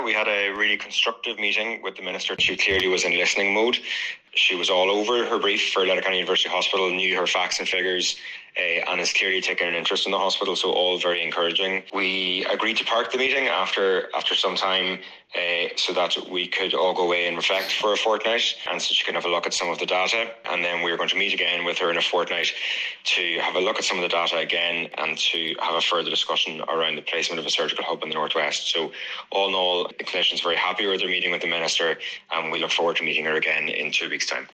We had a really constructive meeting with the Minister. She clearly was in listening mode. She was all over her brief for Letterkenny University Hospital, knew her facts and figures, and has clearly taken an interest in the hospital, so all very encouraging. We agreed to park the meeting after some time so that we could all go away and reflect for a fortnight, and so she can have a look at some of the data. And then we're going to meet again with her in a fortnight to have a look at some of the data again and to have a further discussion around the placement of a surgical hub in the Northwest. So all in all, the clinicians are very happy with their meeting with the Minister, and we look forward to meeting her again in 2 weeks' time.